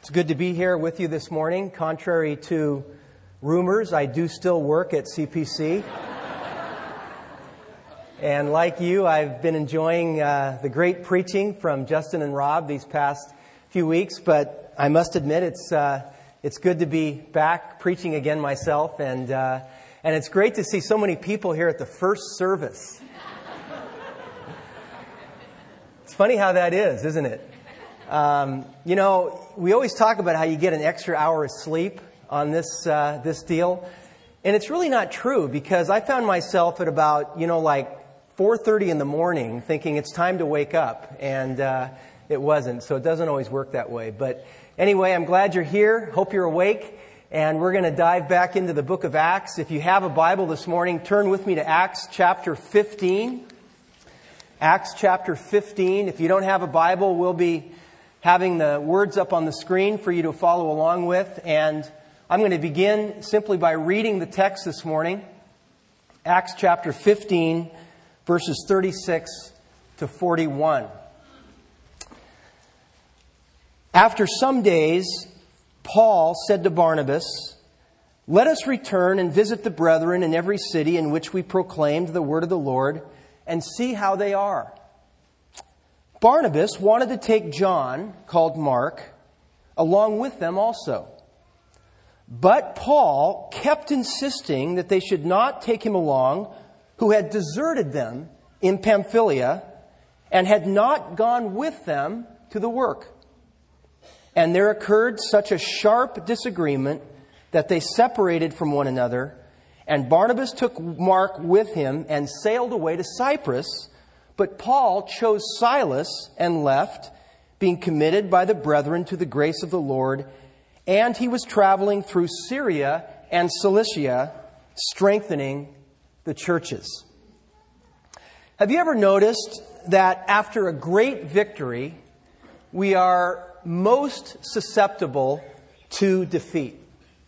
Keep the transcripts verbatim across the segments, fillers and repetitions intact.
It's good to be here with you this morning. Contrary to rumors, I do still work at C P C. And like you, I've been enjoying uh, the great preaching from Justin and Rob these past few weeks. But I must admit, it's uh, it's good to be back preaching again myself. And, uh, and it's great to see so many people here at the first service. It's funny how that is, isn't it? Um, you know, we always talk about how you get an extra hour of sleep on this uh, this deal, and it's really not true, because I found myself at about, you know, like four thirty in the morning thinking it's time to wake up, and uh, it wasn't, so it doesn't always work that way. But anyway, I'm glad you're here. Hope you're awake, and we're going to dive back into the book of Acts. If you have a Bible this morning, turn with me to Acts chapter fifteen. Acts chapter fifteen. If you don't have a Bible, we'll be having the words up on the screen for you to follow along with. And I'm going to begin simply by reading the text this morning. Acts chapter fifteen, verses thirty-six to forty-one. After some days, Paul said to Barnabas, "Let us return and visit the brethren in every city in which we proclaimed the word of the Lord, and see how they are." Barnabas wanted to take John, called Mark, along with them also. But Paul kept insisting that they should not take him along, who had deserted them in Pamphylia and had not gone with them to the work. And there occurred such a sharp disagreement that they separated from one another, and Barnabas took Mark with him and sailed away to Cyprus. But Paul chose Silas and left, being committed by the brethren to the grace of the Lord. And he was traveling through Syria and Cilicia, strengthening the churches. Have you ever noticed that after a great victory, we are most susceptible to defeat?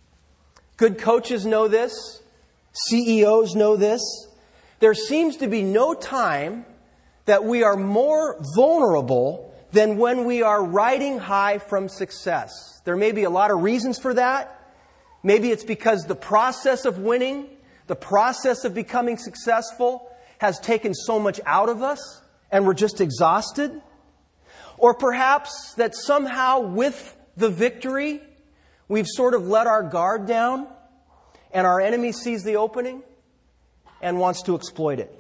Good coaches know this. C E Os know this. There seems to be no time that we are more vulnerable than when we are riding high from success. There may be a lot of reasons for that. Maybe it's because the process of winning, the process of becoming successful, has taken so much out of us and we're just exhausted. Or perhaps that somehow with the victory, we've sort of let our guard down and our enemy sees the opening and wants to exploit it.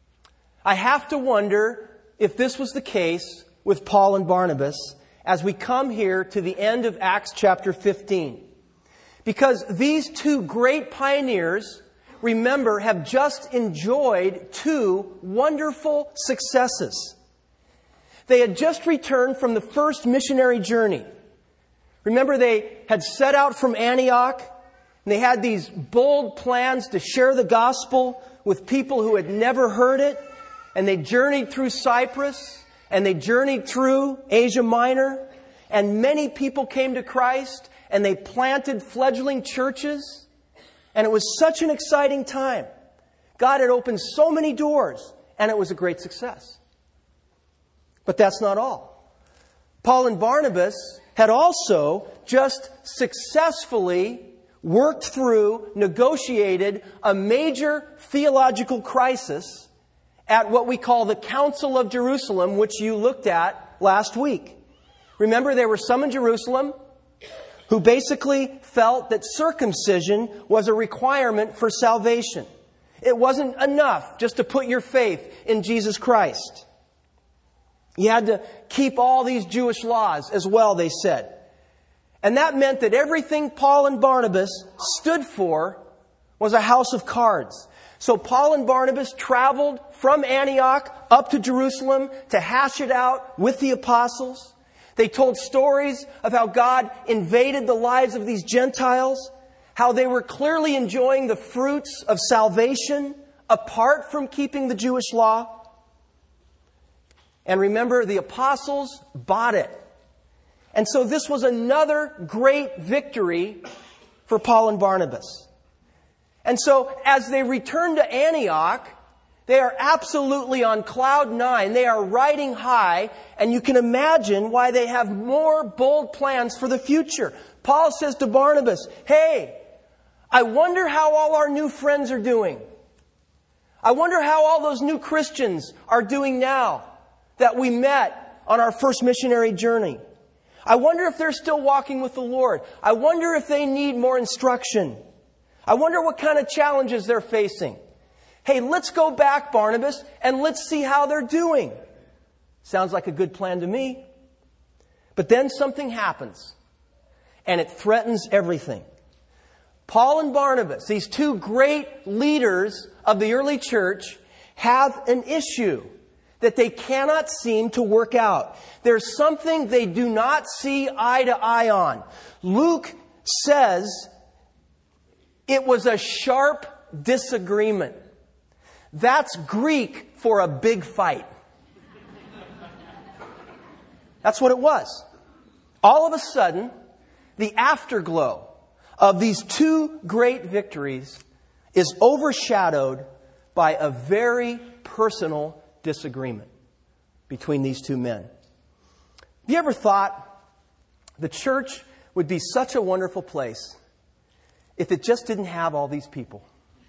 I have to wonder if this was the case with Paul and Barnabas as we come here to the end of Acts chapter fifteen. Because these two great pioneers, remember, have just enjoyed two wonderful successes. They had just returned from the first missionary journey. Remember, they had set out from Antioch, and they had these bold plans to share the gospel with people who had never heard it. And they journeyed through Cyprus, and they journeyed through Asia Minor, and many people came to Christ, and they planted fledgling churches. And it was such an exciting time. God had opened so many doors, and it was a great success. But that's not all. Paul and Barnabas had also just successfully worked through, negotiated a major theological crisis at what we call the Council of Jerusalem, which you looked at last week. Remember, there were some in Jerusalem who basically felt that circumcision was a requirement for salvation. It wasn't enough just to put your faith in Jesus Christ. You had to keep all these Jewish laws as well, they said. And that meant that everything Paul and Barnabas stood for was a house of cards. So Paul and Barnabas traveled from Antioch up to Jerusalem to hash it out with the apostles. They told stories of how God invaded the lives of these Gentiles, how they were clearly enjoying the fruits of salvation apart from keeping the Jewish law. And remember, the apostles bought it. And so this was another great victory for Paul and Barnabas. And so as they returned to Antioch, They are absolutely on cloud nine. They are riding high, and you can imagine why they have more bold plans for the future. Paul says to Barnabas, hey, I wonder how all our new friends are doing. I wonder how all those new Christians are doing now that we met on our first missionary journey. I wonder if they're still walking with the Lord. I wonder if they need more instruction. I wonder what kind of challenges they're facing. Hey, let's go back, Barnabas, and let's see how they're doing. Sounds like a good plan to me. But then something happens, and it threatens everything. Paul and Barnabas, these two great leaders of the early church, have an issue that they cannot seem to work out. There's something they do not see eye to eye on. Luke says it was a sharp disagreement. That's Greek for a big fight. That's what it was. All of a sudden, the afterglow of these two great victories is overshadowed by a very personal disagreement between these two men. Have you ever thought the church would be such a wonderful place if it just didn't have all these people?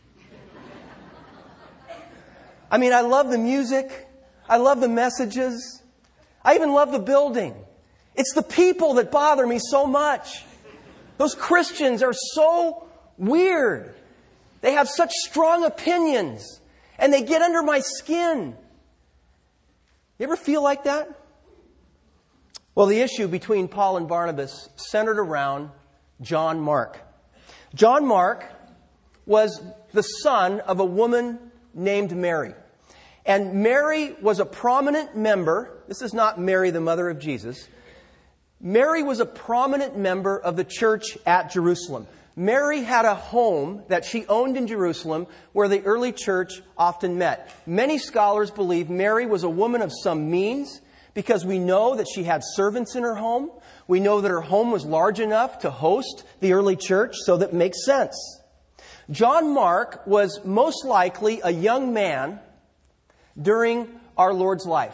I mean, I love the music. I love the messages. I even love the building. It's the people that bother me so much. Those Christians are so weird. They have such strong opinions, and they get under my skin. You ever feel like that? Well, the issue between Paul and Barnabas centered around John Mark. John Mark was the son of a woman named Mary. And Mary was a prominent member. This is not Mary, the mother of Jesus. Mary was a prominent member of the church at Jerusalem. Mary had a home that she owned in Jerusalem where the early church often met. Many scholars believe Mary was a woman of some means because we know that she had servants in her home. We know that her home was large enough to host the early church, so that makes sense. John Mark was most likely a young man during our Lord's life.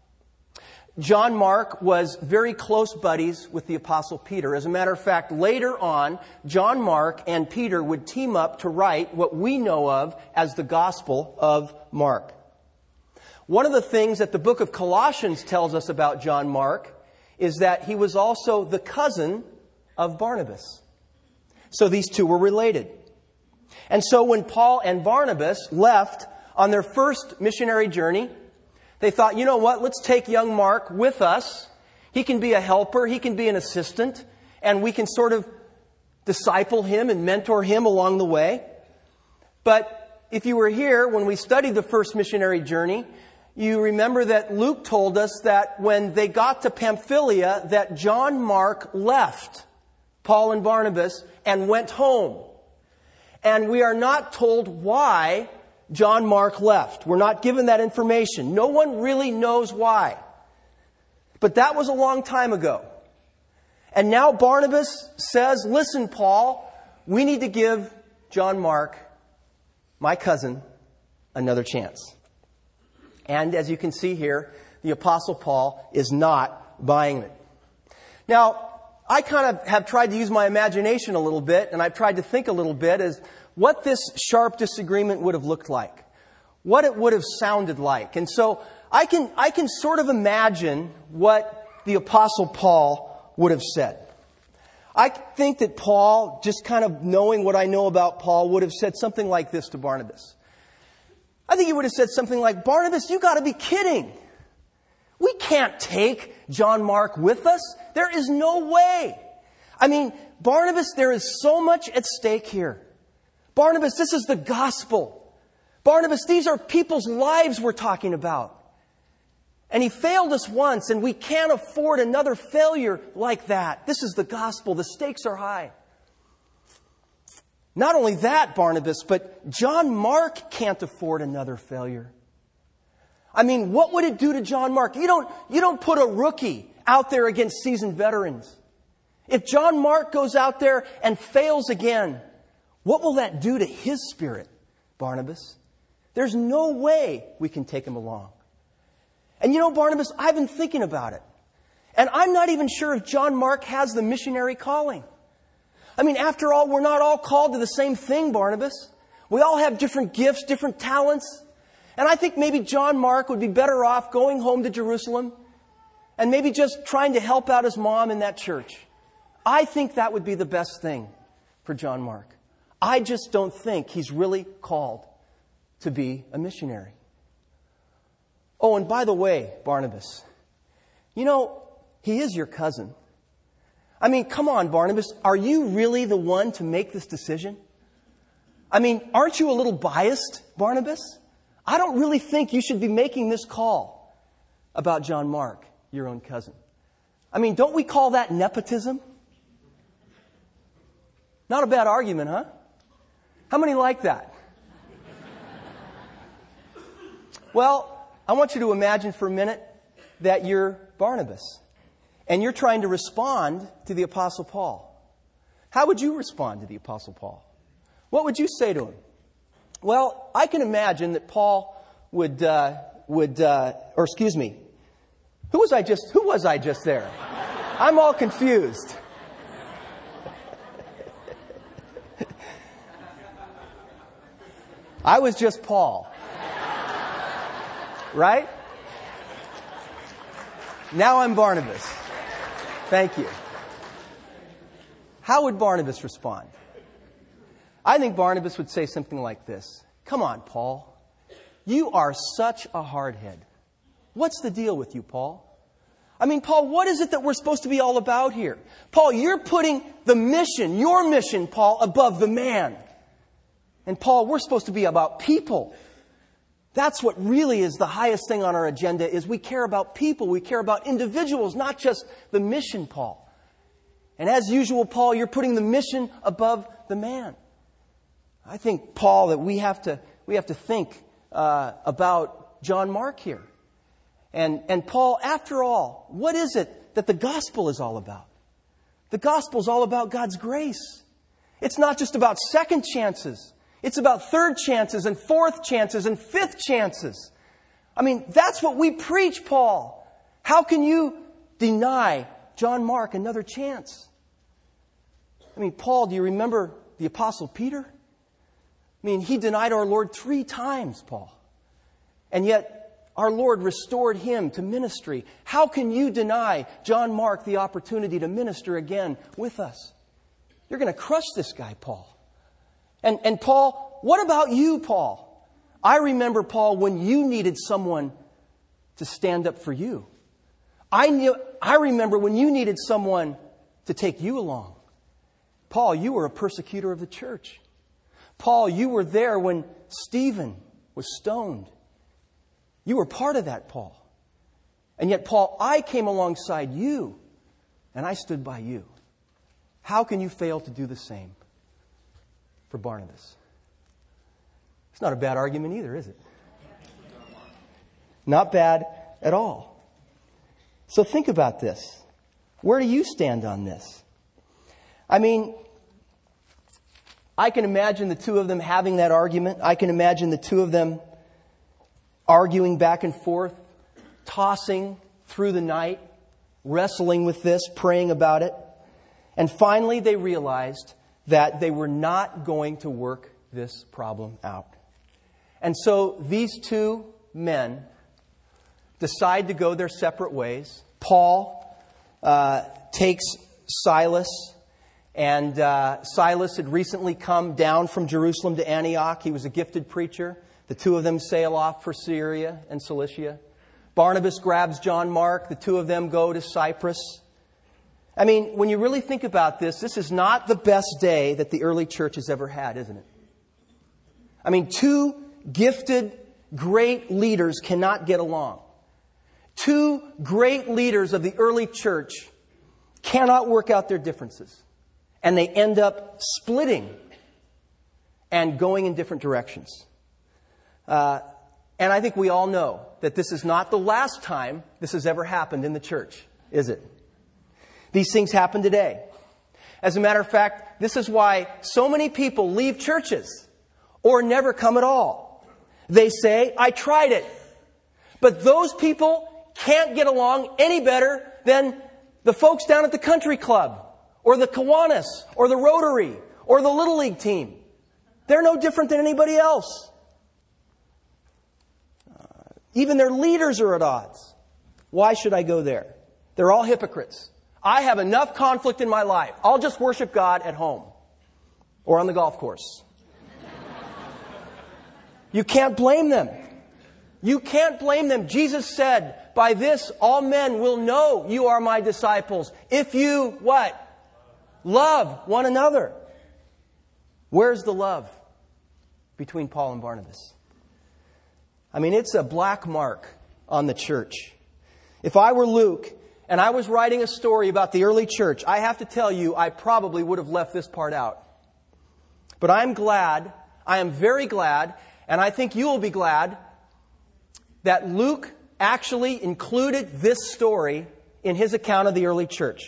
John Mark was very close buddies with the Apostle Peter. As a matter of fact, later on, John Mark and Peter would team up to write what we know of as the Gospel of Mark. One of the things that the book of Colossians tells us about John Mark is that he was also the cousin of Barnabas. So these two were related. And so when Paul and Barnabas left on their first missionary journey, they thought, you know what, let's take young Mark with us. He can be a helper, he can be an assistant, and we can sort of disciple him and mentor him along the way. But if you were here when we studied the first missionary journey, you remember that Luke told us that when they got to Pamphylia, that John Mark left Paul and Barnabas and went home. And we are not told why John Mark left. We're not given that information. No one really knows why. But that was a long time ago. And now Barnabas says, listen, Paul, we need to give John Mark, my cousin, another chance. And as you can see here, the Apostle Paul is not buying it. Now, I kind of have tried to use my imagination a little bit, and I've tried to think a little bit as what this sharp disagreement would have looked like, what it would have sounded like. And so I can, I can sort of imagine what the Apostle Paul would have said. I think that Paul, just kind of knowing what I know about Paul, would have said something like this to Barnabas. I think he would have said something like, Barnabas, you got to be kidding. We can't take John Mark with us. There is no way. I mean, Barnabas, there is so much at stake here. Barnabas, this is the gospel. Barnabas, these are people's lives we're talking about. And he failed us once, and we can't afford another failure like that. This is the gospel. The stakes are high. Not only that, Barnabas, but John Mark can't afford another failure. I mean, what would it do to John Mark? You don't, you don't put a rookie out there against seasoned veterans. If John Mark goes out there and fails again, what will that do to his spirit, Barnabas? There's no way we can take him along. And you know, Barnabas, I've been thinking about it. And I'm not even sure if John Mark has the missionary calling. I mean, after all, we're not all called to the same thing, Barnabas. We all have different gifts, different talents. And I think maybe John Mark would be better off going home to Jerusalem and maybe just trying to help out his mom in that church. I think that would be the best thing for John Mark. I just don't think he's really called to be a missionary. Oh, and by the way, Barnabas, you know, he is your cousin. I mean, come on, Barnabas, are you really the one to make this decision? I mean, aren't you a little biased, Barnabas? I don't really think you should be making this call about John Mark, your own cousin. I mean, don't we call that nepotism? Not a bad argument, huh? How many like that? Well, I want you to imagine for a minute that you're Barnabas and you're trying to respond to the Apostle Paul. How would you respond to the Apostle Paul? What would you say to him? Well, I can imagine that Paul would, uh, would, uh, or excuse me, who was I just, who was I just there? I'm all confused. I was just Paul. Right? Now I'm Barnabas. Thank you. How would Barnabas respond? I think Barnabas would say something like this. Come on, Paul. You are such a hardhead. What's the deal with you, Paul? I mean, Paul, what is it that we're supposed to be all about here? Paul, you're putting the mission, your mission, Paul, above the man. And Paul, we're supposed to be about people. That's what really is the highest thing on our agenda, is we care about people. We care about individuals, not just the mission, Paul. And as usual, Paul, you're putting the mission above the man. I think, Paul, that we have to we have to think uh, about John Mark here. And, and Paul, after all, what is it that the gospel is all about? The gospel is all about God's grace. It's not just about second chances. It's about third chances and fourth chances and fifth chances. I mean, that's what we preach, Paul. How can you deny John Mark another chance? I mean, Paul, do you remember the Apostle Peter? I mean, he denied our Lord three times, Paul. And yet, our Lord restored him to ministry. How can you deny John Mark the opportunity to minister again with us? You're going to crush this guy, Paul. And, and Paul, what about you, Paul? I remember, Paul, when you needed someone to stand up for you. I knew, I remember when you needed someone to take you along. Paul, you were a persecutor of the church. Paul, you were there when Stephen was stoned. You were part of that, Paul. And yet, Paul, I came alongside you and I stood by you. How can you fail to do the same for Barnabas? It's not a bad argument either, is it? Not bad at all. So think about this. Where do you stand on this? I mean, I can imagine the two of them having that argument. I can imagine the two of them arguing back and forth, tossing through the night, wrestling with this, praying about it. And finally they realized that they were not going to work this problem out. And so these two men decide to go their separate ways. Paul uh, takes Silas, and uh, Silas had recently come down from Jerusalem to Antioch. He was a gifted preacher. The two of them sail off for Syria and Cilicia. Barnabas grabs John Mark. The two of them go to Cyprus. I mean, when you really think about this, this is not the best day that the early church has ever had, isn't it? I mean, two gifted, great leaders cannot get along. Two great leaders of the early church cannot work out their differences. And they end up splitting and going in different directions. Uh, and I think we all know that this is not the last time this has ever happened in the church, is it? These things happen today. As a matter of fact, this is why so many people leave churches or never come at all. They say, I tried it. But those people can't get along any better than the folks down at the country club, or the Kiwanis, or the Rotary, or the Little League team. They're no different than anybody else. Uh, even their leaders are at odds. Why should I go there? They're all hypocrites. I have enough conflict in my life. I'll just worship God at home or on the golf course. You can't blame them. You can't blame them. Jesus said, by this all men will know you are my disciples. If you, what? Love one another. Where's the love between Paul and Barnabas? I mean, it's a black mark on the church. If I were Luke and I was writing a story about the early church, I have to tell you, I probably would have left this part out. But I'm glad, I am very glad, and I think you will be glad, that Luke actually included this story in his account of the early church.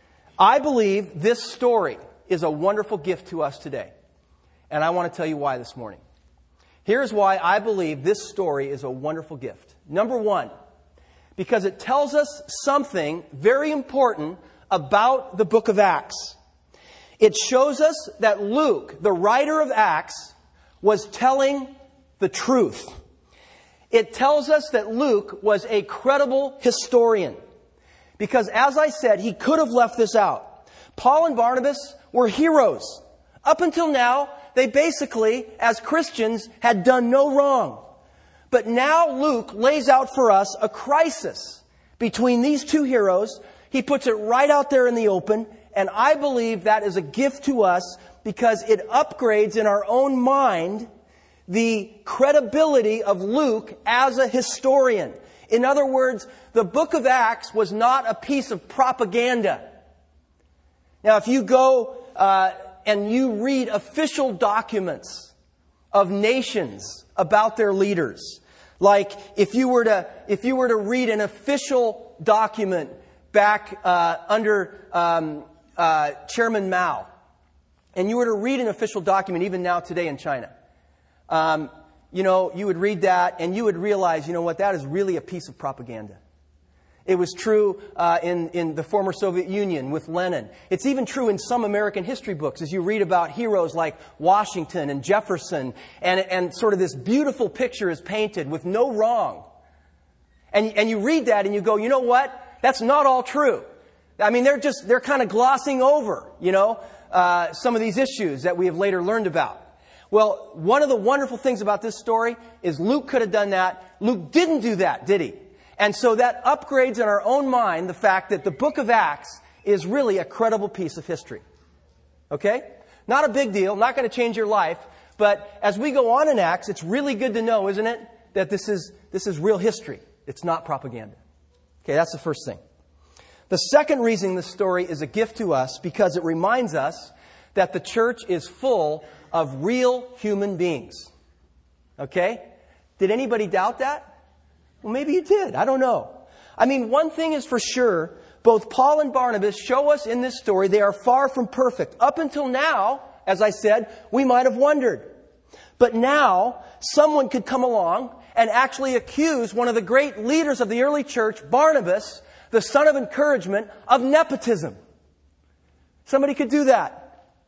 I believe this story is a wonderful gift to us today. And I want to tell you why this morning. Here's why I believe this story is a wonderful gift. Number one, because it tells us something very important about the book of Acts. It shows us that Luke, the writer of Acts, was telling the truth. It tells us that Luke was a credible historian. Because as I said, he could have left this out. Paul and Barnabas were heroes. Up until now, they basically, as Christians, had done no wrong. But now Luke lays out for us a crisis between these two heroes. He puts it right out there in the open. And I believe that is a gift to us because it upgrades in our own mind the credibility of Luke as a historian. In other words, the book of Acts was not a piece of propaganda. Now, if you go uh, and you read official documents of nations about their leaders, like if you were to if you were to read an official document back uh, under um, uh, Chairman Mao, and you were to read an official document even now today in China, um, you know, you would read that and you would realize, you know what, that is really a piece of propaganda. It was true uh, in, in the former Soviet Union with Lenin. It's even true in some American history books as you read about heroes like Washington and Jefferson, and, and sort of this beautiful picture is painted with no wrong. And, and you read that and you go, you know what? That's not all true. I mean, they're just, they're kind of glossing over, you know, uh, some of these issues that we have later learned about. Well, one of the wonderful things about this story is Luke could have done that. Luke didn't do that, did he? And so that upgrades in our own mind the fact that the book of Acts is really a credible piece of history. Okay? Not a big deal, not going to change your life, but as we go on in Acts, it's really good to know, isn't it, that this is this is real history. It's not propaganda. Okay, that's the first thing. The second reason this story is a gift to us because it reminds us that the church is full of real human beings. Okay? Did anybody doubt that? Well, maybe you did. I don't know. I mean, one thing is for sure, both Paul and Barnabas show us in this story they are far from perfect. Up until now, as I said, we might have wondered. But now, someone could come along and actually accuse one of the great leaders of the early church, Barnabas, the son of encouragement, of nepotism. Somebody could do that.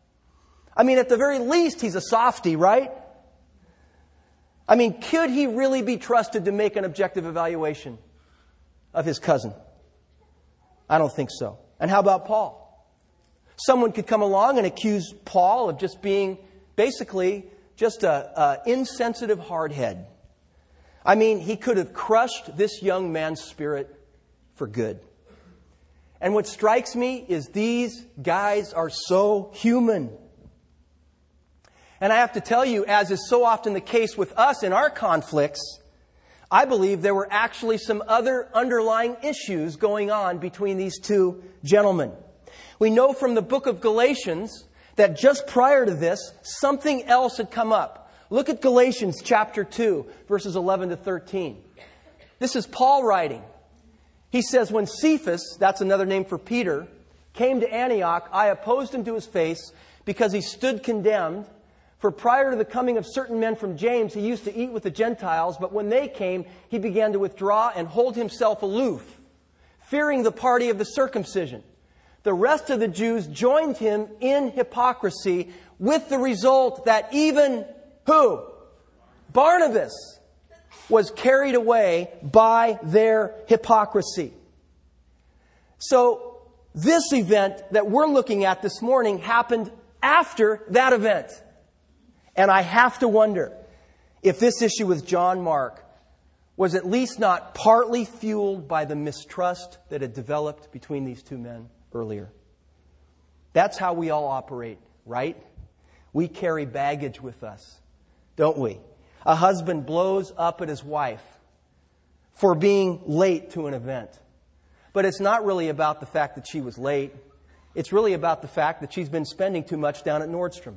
I mean, at the very least, he's a softy, right? I mean, could he really be trusted to make an objective evaluation of his cousin? I don't think so. And how about Paul? Someone could come along and accuse Paul of just being basically just a, a insensitive hardhead. I mean, he could have crushed this young man's spirit for good. And what strikes me is these guys are so human. And I have to tell you, as is so often the case with us in our conflicts, I believe there were actually some other underlying issues going on between these two gentlemen. We know from the book of Galatians that just prior to this, something else had come up. Look at Galatians chapter two, verses eleven to thirteen. This is Paul writing. He says, when Cephas, that's another name for Peter, came to Antioch, I opposed him to his face because he stood condemned. For prior to the coming of certain men from James, he used to eat with the Gentiles, but when they came, he began to withdraw and hold himself aloof, fearing the party of the circumcision. The rest of the Jews joined him in hypocrisy, with the result that even who? Barnabas was carried away by their hypocrisy. So this event that we're looking at this morning happened after that event. And I have to wonder if this issue with John Mark was at least not partly fueled by the mistrust that had developed between these two men earlier. That's how we all operate, right? We carry baggage with us, don't we? A husband blows up at his wife for being late to an event. But it's not really about the fact that she was late. It's really about the fact that she's been spending too much down at Nordstrom.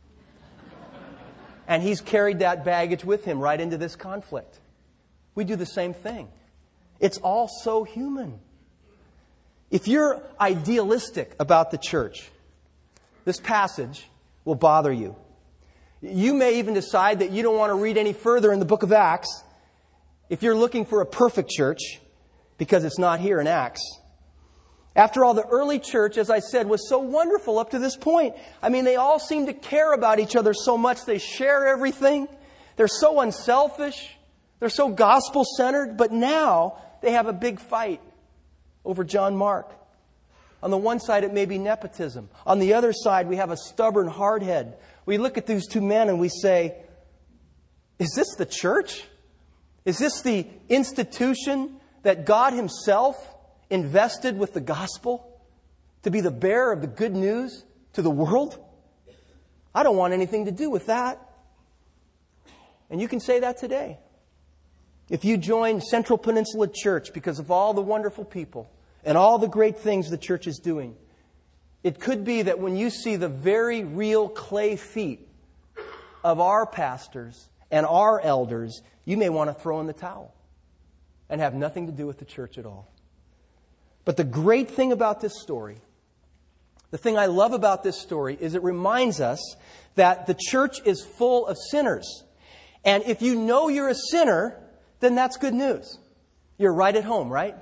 And he's carried that baggage with him right into this conflict. We do the same thing. It's all so human. If you're idealistic about the church, this passage will bother you. You may even decide that you don't want to read any further in the book of Acts if you're looking for a perfect church, because it's not here in Acts. After all, the early church, as I said, was so wonderful up to this point. I mean, they all seem to care about each other so much. They share everything. They're so unselfish. They're so gospel-centered. But now they have a big fight over John Mark. On the one side, it may be nepotism. On the other side, we have a stubborn hardhead. We look at these two men and we say, is this the church? Is this the institution that God Himself invested with the gospel to be the bearer of the good news to the world? I don't want anything to do with that. And you can say that today. If you join Central Peninsula Church because of all the wonderful people and all the great things the church is doing, it could be that when you see the very real clay feet of our pastors and our elders, you may want to throw in the towel and have nothing to do with the church at all. But the great thing about this story, the thing I love about this story, is it reminds us that the church is full of sinners. And if you know you're a sinner, then that's good news. You're right at home, right?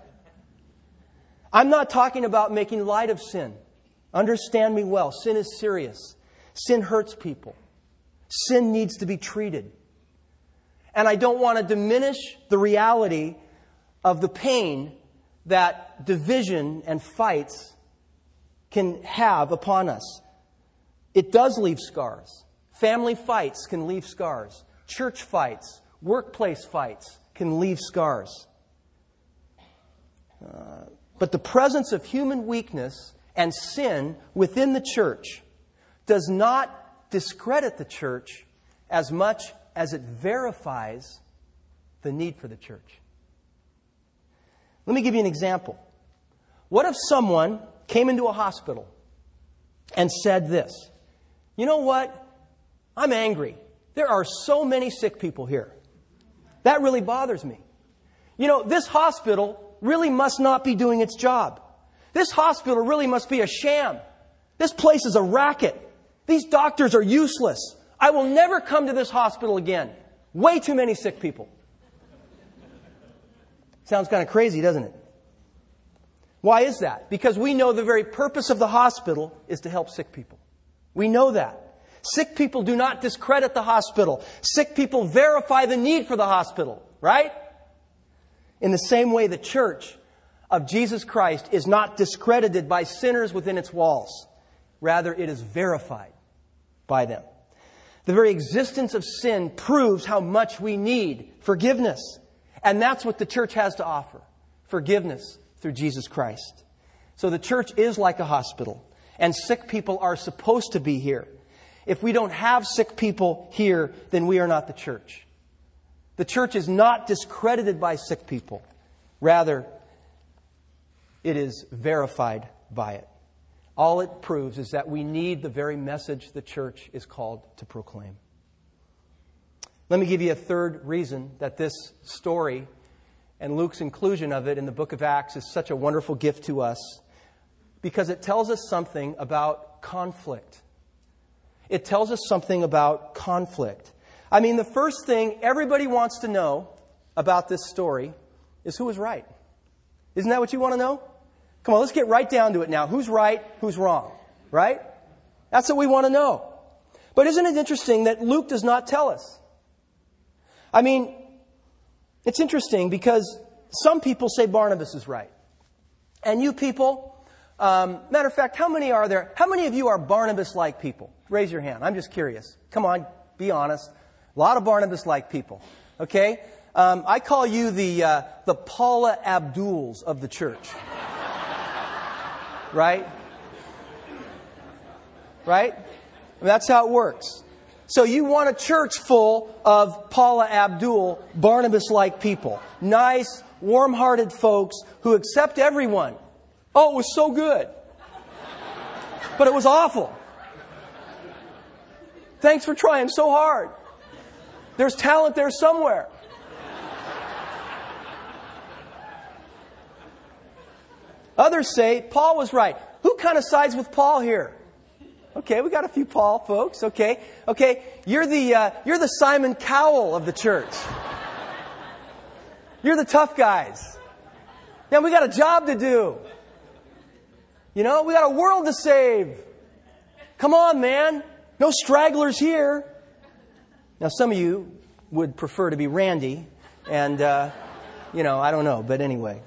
I'm not talking about making light of sin. Understand me well. Sin is serious. Sin hurts people. Sin needs to be treated. And I don't want to diminish the reality of the pain that division and fights can have upon us. It does leave scars. Family fights can leave scars. Church fights, workplace fights can leave scars. Uh, but the presence of human weakness and sin within the church does not discredit the church as much as it verifies the need for the church. Let me give you an example. What if someone came into a hospital and said this? You know what? I'm angry. There are so many sick people here. That really bothers me. You know, this hospital really must not be doing its job. This hospital really must be a sham. This place is a racket. These doctors are useless. I will never come to this hospital again. Way too many sick people. Sounds kind of crazy, doesn't it? Why is that? Because we know the very purpose of the hospital is to help sick people. We know that. Sick people do not discredit the hospital. Sick people verify the need for the hospital, right? In the same way, the church of Jesus Christ is not discredited by sinners within its walls. Rather, it is verified by them. The very existence of sin proves how much we need forgiveness. And that's what the church has to offer. Forgiveness through Jesus Christ. So the church is like a hospital. And sick people are supposed to be here. If we don't have sick people here, then we are not the church. The church is not discredited by sick people. Rather, it is verified by it. All it proves is that we need the very message the church is called to proclaim. Let me give you a third reason that this story and Luke's inclusion of it in the book of Acts is such a wonderful gift to us, because it tells us something about conflict. it tells us something about conflict. I mean, the first thing everybody wants to know about this story is who was right. Isn't that what you want to know? Come on, let's get right down to it now. Who's right? Who's wrong? Right? That's what we want to know. But isn't it interesting that Luke does not tell us? I mean, it's interesting because some people say Barnabas is right. And you people, um, matter of fact, how many are there? How many of you are Barnabas-like people? Raise your hand. I'm just curious. Come on, be honest. A lot of Barnabas-like people. Okay? Um, I call you the uh, the Paula Abduls of the church. Right? Right? That's how it works. So you want a church full of Paula Abdul, Barnabas-like people. Nice, warm-hearted folks who accept everyone. Oh, it was so good. But it was awful. Thanks for trying so hard. There's talent there somewhere. Others say Paul was right. Who kind of sides with Paul here? Okay, we got a few Paul folks. Okay, okay, you're the uh, you're the Simon Cowell of the church. You're the tough guys. Now we got a job to do. You know, we got a world to save. Come on, man. No stragglers here. Now some of you would prefer to be Randy, and uh, you know, I don't know, but anyway.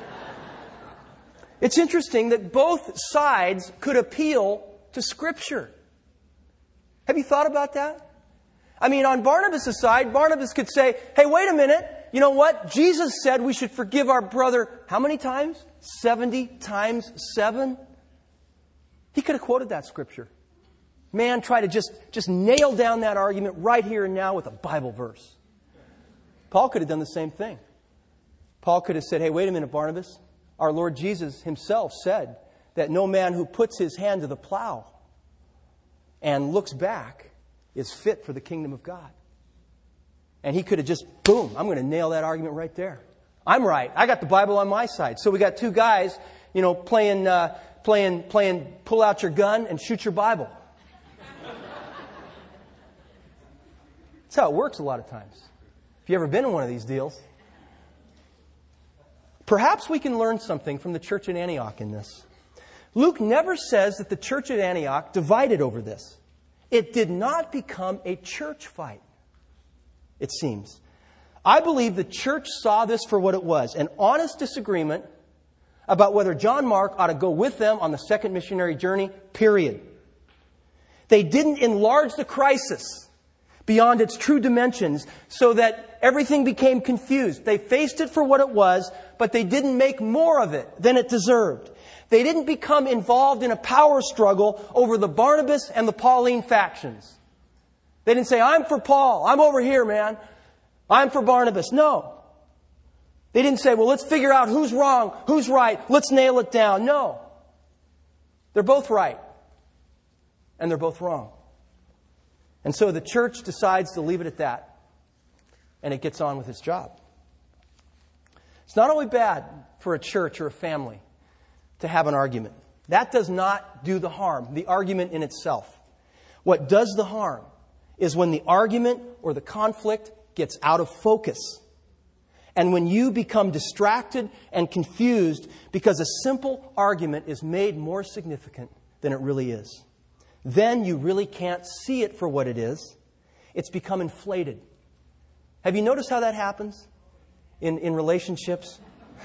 It's interesting that both sides could appeal to Scripture. Have you thought about that? I mean, on Barnabas' side, Barnabas could say, hey, wait a minute. You know what? Jesus said we should forgive our brother how many times? seventy times seven? He could have quoted that Scripture. Man, try to just, just nail down that argument right here and now with a Bible verse. Paul could have done the same thing. Paul could have said, hey, wait a minute, Barnabas. Our Lord Jesus himself said that no man who puts his hand to the plow and looks back is fit for the kingdom of God. And he could have just, boom, I'm going to nail that argument right there. I'm right. I got the Bible on my side. So we got two guys, you know, playing, uh, playing, playing, pull out your gun and shoot your Bible. That's how it works a lot of times. If you've ever been in one of these deals. Perhaps we can learn something from the church at Antioch in this. Luke never says that the church at Antioch divided over this. It did not become a church fight, it seems. I believe the church saw this for what it was, an honest disagreement about whether John Mark ought to go with them on the second missionary journey, period. They didn't enlarge the crisis beyond its true dimensions so that everything became confused. They faced it for what it was, but they didn't make more of it than it deserved. They didn't become involved in a power struggle over the Barnabas and the Pauline factions. They didn't say, I'm for Paul. I'm over here, man. I'm for Barnabas. No. They didn't say, well, let's figure out who's wrong, who's right. Let's nail it down. No. They're both right. And they're both wrong. And so the church decides to leave it at that. And it gets on with its job. It's not only bad for a church or a family to have an argument. That does not do the harm, the argument in itself. What does the harm is when the argument or the conflict gets out of focus. And when you become distracted and confused because a simple argument is made more significant than it really is. Then you really can't see it for what it is. It's become inflated. Have you noticed how that happens in, in relationships?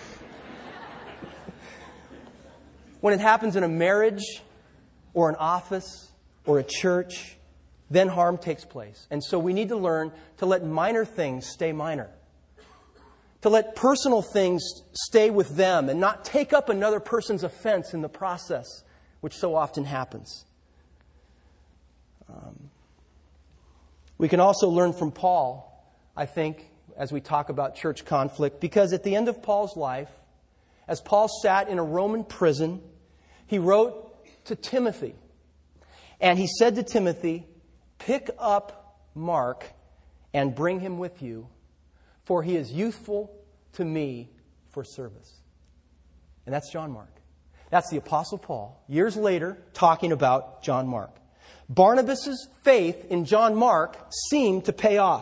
When it happens in a marriage or an office or a church, then harm takes place. And so we need to learn to let minor things stay minor. To let personal things stay with them and not take up another person's offense in the process, which so often happens. Um, we can also learn from Paul, I think, as we talk about church conflict, because at the end of Paul's life, as Paul sat in a Roman prison, he wrote to Timothy. And he said to Timothy, pick up Mark and bring him with you, for he is useful to me for service. And that's John Mark. That's the Apostle Paul, years later, talking about John Mark. Barnabas' faith in John Mark seemed to pay off.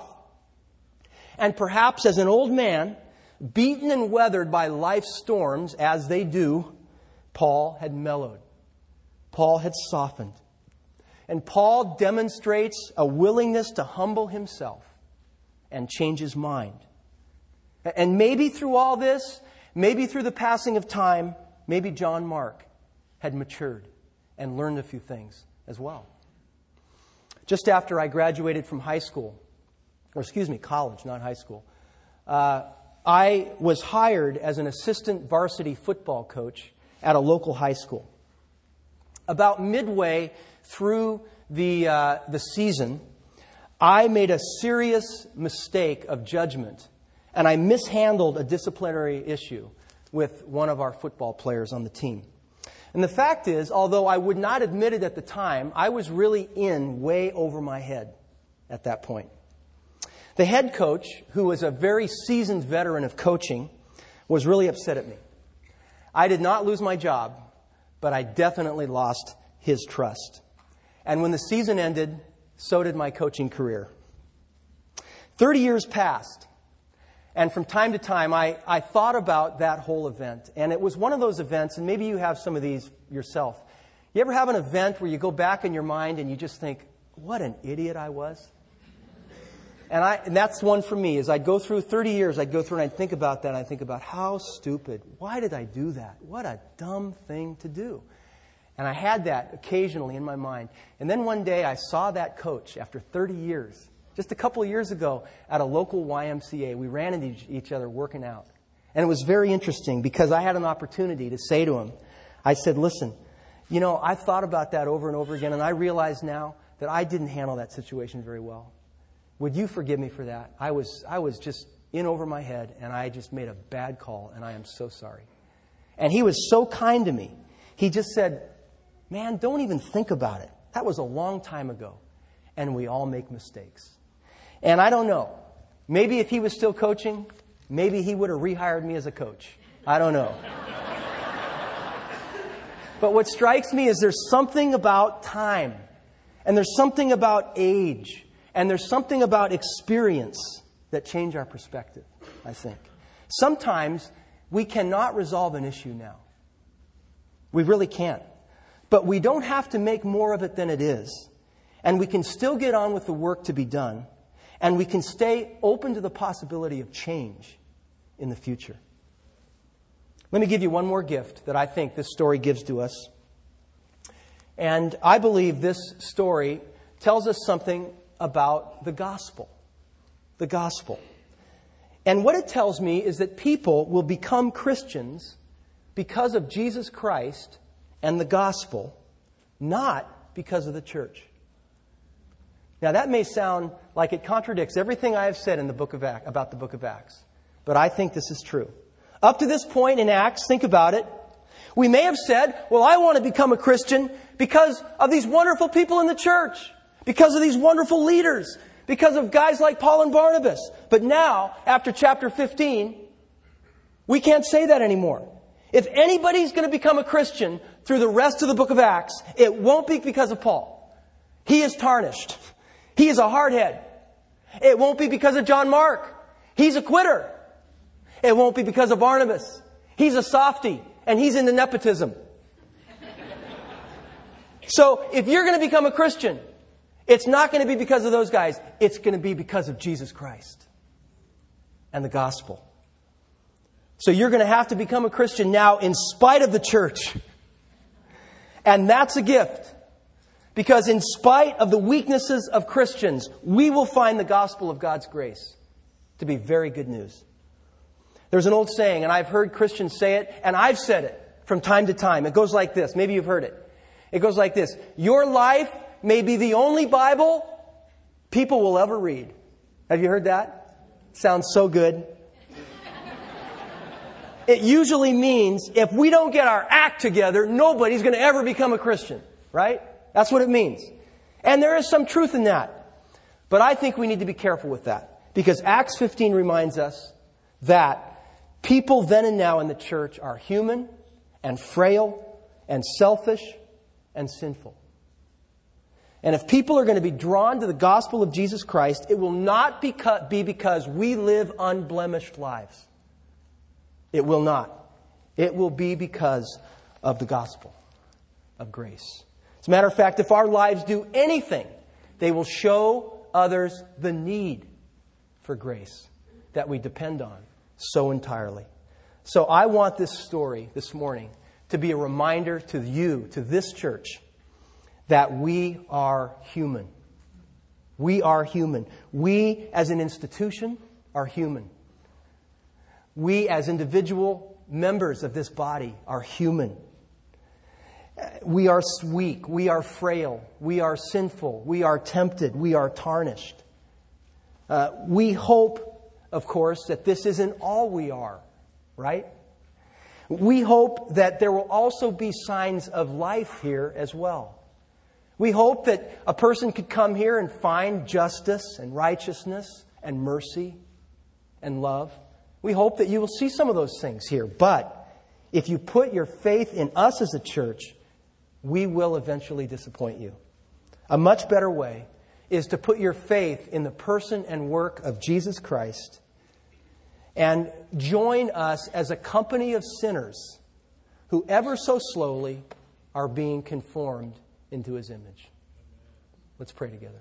And perhaps as an old man, beaten and weathered by life's storms, as they do, Paul had mellowed. Paul had softened. And Paul demonstrates a willingness to humble himself and change his mind. And maybe through all this, maybe through the passing of time, maybe John Mark had matured and learned a few things as well. Just after I graduated from high school, or excuse me, college, not high school, uh, I was hired as an assistant varsity football coach at a local high school. About midway through the uh, the season, I made a serious mistake of judgment, and I mishandled a disciplinary issue with one of our football players on the team. And the fact is, although I would not admit it at the time, I was really in way over my head at that point. The head coach, who was a very seasoned veteran of coaching, was really upset at me. I did not lose my job, but I definitely lost his trust. And when the season ended, so did my coaching career. Thirty years passed. And from time to time, I, I thought about that whole event. And it was one of those events, and maybe you have some of these yourself. You ever have an event where you go back in your mind and you just think, what an idiot I was? And, I, and that's one for me. As I'd go through thirty years, I'd go through and I'd think about that. And I'd think about how stupid. Why did I do that? What a dumb thing to do. And I had that occasionally in my mind. And then one day I saw that coach after thirty years. Just a couple of years ago at a local Y M C A, we ran into each other working out. And it was very interesting because I had an opportunity to say to him, I said, listen, you know, I've thought about that over and over again, and I realize now that I didn't handle that situation very well. Would you forgive me for that? I was I was just in over my head, and I just made a bad call, and I am so sorry. And he was so kind to me. He just said, man, don't even think about it. That was a long time ago, and we all make mistakes. And I don't know. Maybe if he was still coaching, maybe he would have rehired me as a coach. I don't know. But what strikes me is there's something about time, and there's something about age, and there's something about experience that change our perspective, I think. Sometimes we cannot resolve an issue now. We really can't. But we don't have to make more of it than it is. And we can still get on with the work to be done. And we can stay open to the possibility of change in the future. Let me give you one more gift that I think this story gives to us. And I believe this story tells us something about the gospel. The gospel. And what it tells me is that people will become Christians because of Jesus Christ and the gospel, not because of the church. Now that may sound like it contradicts everything I have said in the book of Acts, about the book of Acts. But I think this is true. Up to this point in Acts, think about it. We may have said, well, I want to become a Christian because of these wonderful people in the church. Because of these wonderful leaders. Because of guys like Paul and Barnabas. But now, after chapter fifteen, we can't say that anymore. If anybody's going to become a Christian through the rest of the book of Acts, it won't be because of Paul. He is tarnished. He is a hardhead. It won't be because of John Mark. He's a quitter. It won't be because of Barnabas. He's a softy, and he's into nepotism. So, if you're going to become a Christian, it's not going to be because of those guys. It's going to be because of Jesus Christ and the gospel. So you're going to have to become a Christian now in spite of the church. And that's a gift. Because in spite of the weaknesses of Christians, we will find the gospel of God's grace to be very good news. There's an old saying, and I've heard Christians say it, and I've said it from time to time. It goes like this. Maybe you've heard it. It goes like this. Your life may be the only Bible people will ever read. Have you heard that? Sounds so good. It usually means if we don't get our act together, nobody's going to ever become a Christian. Right? That's what it means. And there is some truth in that. But I think we need to be careful with that. Because Acts fifteen reminds us that people then and now in the church are human and frail and selfish and sinful. And if people are going to be drawn to the gospel of Jesus Christ, it will not be because we live unblemished lives. It will not. It will be because of the gospel of grace. As a matter of fact, if our lives do anything, they will show others the need for grace that we depend on so entirely. So I want this story this morning to be a reminder to you, to this church, that we are human. We are human. We as an institution are human. We as individual members of this body are human. We are weak. We are frail. We are sinful. We are tempted. We are tarnished. Uh, we hope, of course, that this isn't all we are, right? We hope that there will also be signs of life here as well. We hope that a person could come here and find justice and righteousness and mercy and love. We hope that you will see some of those things here. But if you put your faith in us as a church, we will eventually disappoint you. A much better way is to put your faith in the person and work of Jesus Christ and join us as a company of sinners who ever so slowly are being conformed into His image. Let's pray together.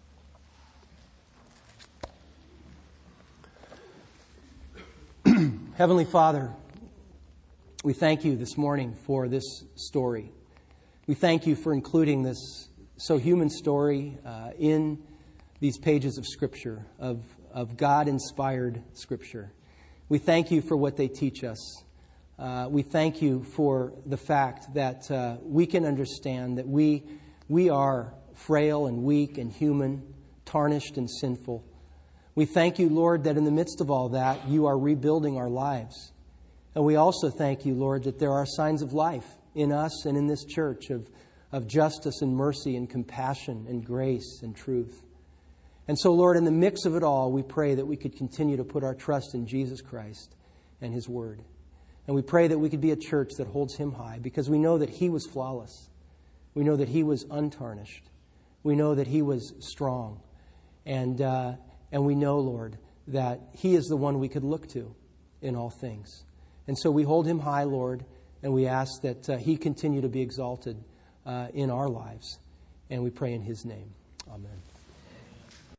Heavenly Father, we thank You this morning for this story. We thank You for including this so human story uh, in these pages of Scripture, of, of God-inspired Scripture. We thank You for what they teach us. Uh, we thank You for the fact that uh, we can understand that we, we are frail and weak and human, tarnished and sinful. We thank You, Lord, that in the midst of all that, You are rebuilding our lives. And we also thank You, Lord, that there are signs of life in us and in this church of, of justice and mercy and compassion and grace and truth. And so, Lord, in the mix of it all, we pray that we could continue to put our trust in Jesus Christ and His Word. And we pray that we could be a church that holds Him high because we know that He was flawless. We know that He was untarnished. We know that He was strong. And, uh, and we know, Lord, that He is the one we could look to in all things. And so we hold Him high, Lord, and we ask that uh, He continue to be exalted uh, in our lives. And we pray in His name. Amen.